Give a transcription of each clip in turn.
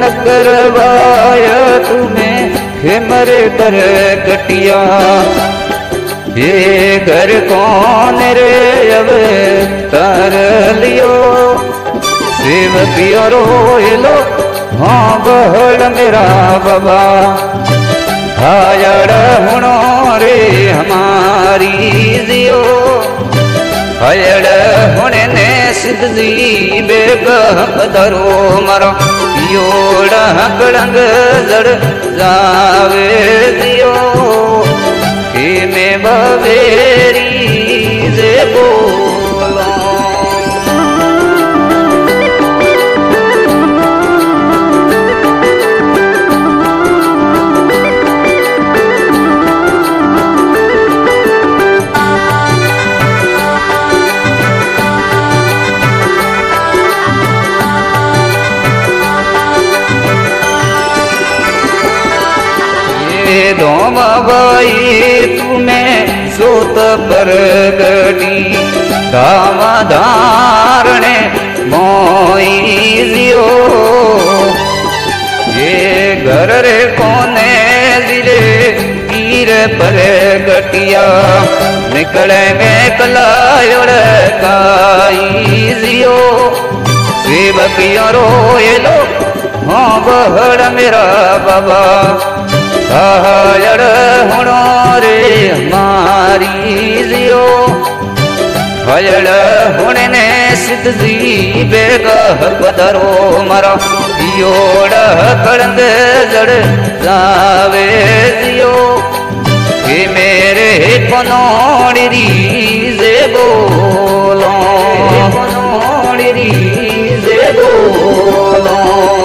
न करवाय तुम्हें खेमरे दर कटिया। ये घर कौन रे अब तर लियो सेवकियो रोयलो हाँ बहड़ मेरा बाबा। हायड़ हुणो रे हमारी जियो हयड़ हुणे ने सिद्ध जी बेगह पधरो मरो योड़ कड़ंग जड़ जावे दियो कि मैं बवेरी जे बोलो। धोम भाई तुम्हें सोत पर गटी धाम धारणे मोई जियो। ये घर रे कोने जिरे पीर पर गटिया निकलेंगे कलायोड़ काई जियो सेवकियों रोयलो हाँ बहड़ मेरा बाबा। हायड़ हुणो रे हमारी जियो हयड़ हुणे ने सिद्ध जी बेगह पधरो मरो योड़ कड़ंग जड़ जावे जियो कि मेरे पनोड़ी जे बोलो पनोड़ी जे बोलो।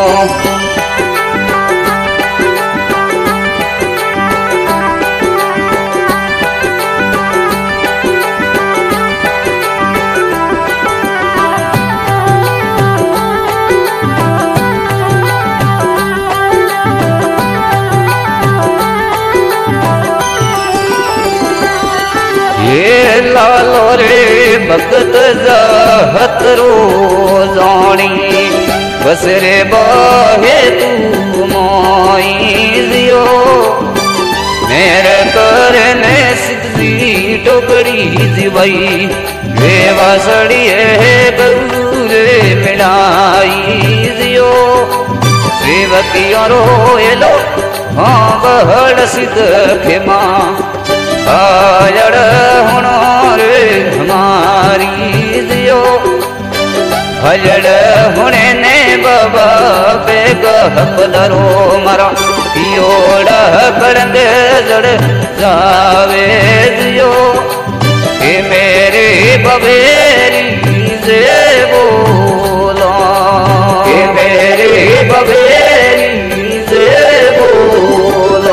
ये लालो रे भगत जाहत रोजानी बस रे बाहे तू मोई जियो मेरे करने सिद्धि टोकरी जीवाई वे वासड़ी है गौरे मिलाई जियो सेवकियों रोयलो हाँ बहड़ सिद्ध खेमा। हायड़ हुणो रे हमारी जियो हयड़ हुणे ने बाबा बेगह पधरो मरा योड़ कड़ंग जड़ जावे जियो कि मेरे बवेरी जे बोलो कि मेरे बवेरी जे बोलो।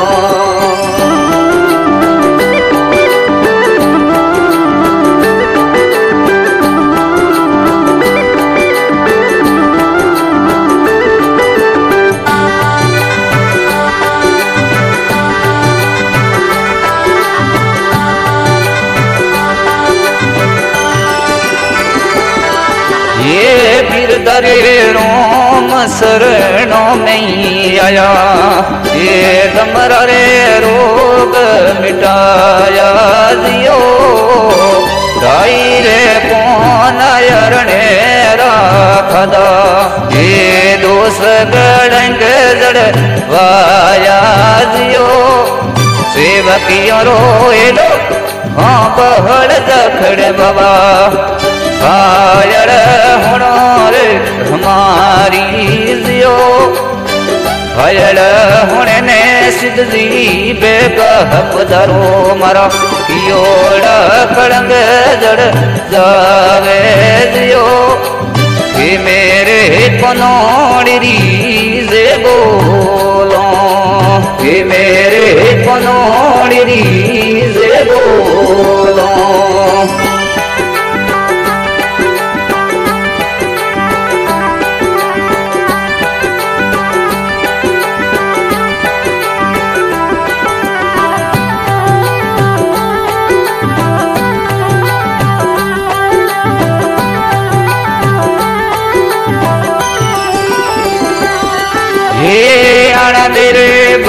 ये बिरदरे रोम शरणों में आया ये कमरा रे रोग मिटाया जियो गाई रे कौन अरणे राखदा ये दोष गड़ंग जड़ वाया जियो सेवकियों रोयलो हाँ बहड़ दखड़ बाबा। हायड़ हुणो रे हमारी जियो हयड़ हुणे ने सिद्ध जी बेगह पधरो मरा योड़ कड़ंग जड़ जावे जियो कि मेरे पनोड़ी जे बोलो कि मेरे पनोड़ी जे बोलो।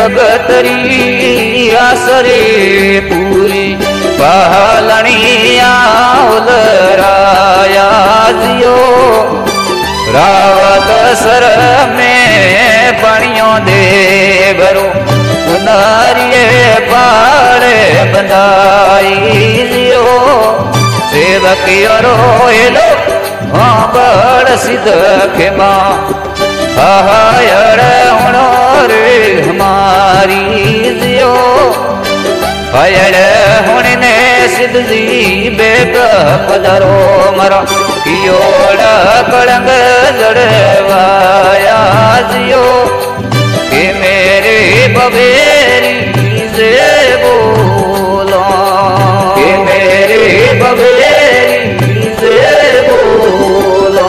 ભગતરી આસરે પૂરી પહાલણિયા ઉલરાયા જીઓ રાવત સર મેં પણ્યો દેવરો ઉનારીએ પાડે બંધાઈ જીઓ સેવકીઓ રોયેલો બળ સિદ્ધ ખેમા હાયર ઉણો રે હમારી જીઓ હયડ હુણને સિદ્ધજી બેગ પધારો મરા કિયોડા કળંગ જડવાયા જીઓ કે મેરે બવેરી જે બોલો કે મેરે બવેરી જે બોલો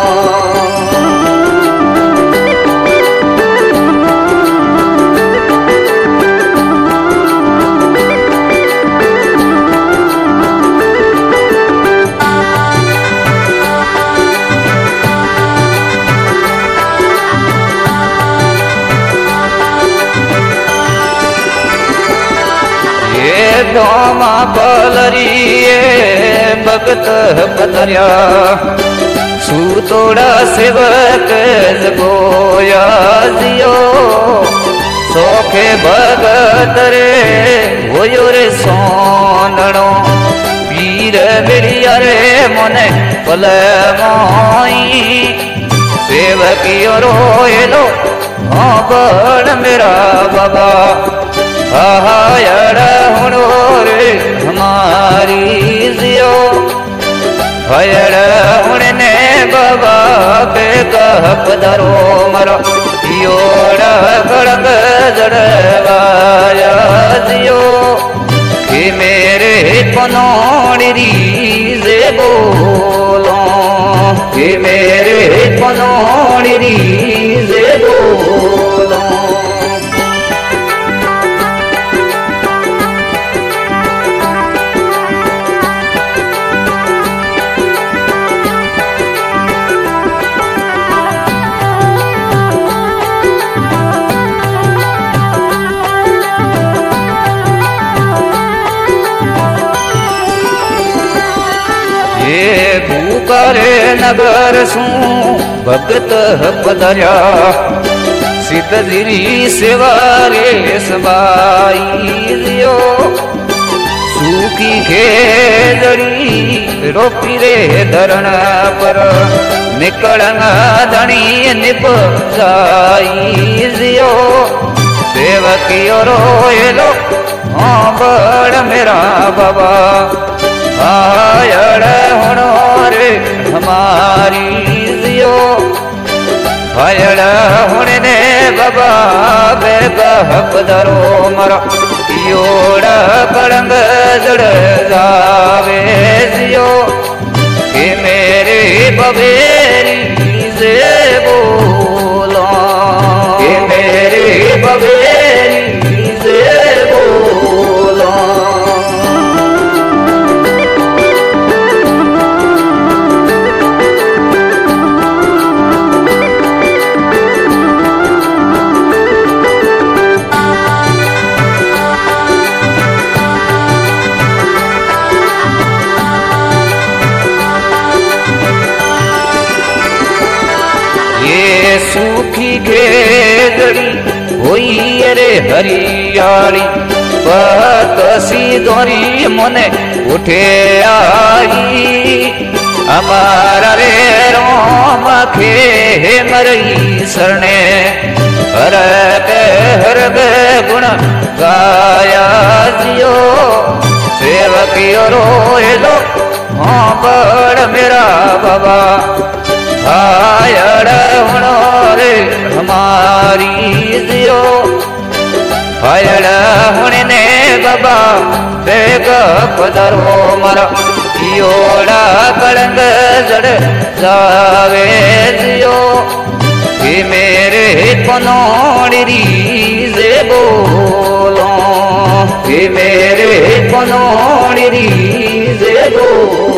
ધોમા પલરીએ ભગત પધર્યા સુતોડા સેવક જગોયા જીઓ સોખે ભગત રે હોયો રે સોનણો પીર બેડિયા રે મને પલમોઈ સેવકીઓ રોયેલો બળ મેરા બાબા હાયડ હુણો રે હમારી જીઓ હયડ હુણને બાબા બેગ પધારો મારો યોડ કળંગ જડવાયા જીઓ કે મેરે પનોડી જે બોલો કે મેરે પનોડી જે બોલો ભૂકરે નગર શું ભગત પધર્યા સિદ્ધજીની સેવા રે સબાઈ દિયો સુખી ખેદડી રોપી રે ધરણ પર નિકળંગ ધણી નિપ જાય દિયો સેવકીઓ રોયેલો બળ મેરા બાબા હાયડ હુણો રે હમારી જીઓ હયડ હુણને બાબા બેગ પધારો મારા યોડ કળંગ જડ જાવે જીઓ કે મેરે બવેરી જે બોલો કે મેરે બવેરી જે બોલો સુખી ખેદડી હોઈ રે હરિયાળી પતસી દોરી મને ઉઠે આવી અમારા રે રોમ ખે મરઈ શરણે હરગ ગુણ ગાયા જીઓ સેવકીઓ રોયેલો બળ મેરા બાબા હાયડ હુણો રે હમારી જીઓ હયડ હુણને બાબા બેગ પધારો મારા યોડા કળંગ જડ જાવે જીઓ કે મેરે પનોડી જે બોલો કે મેરે પનોડી જે બોલો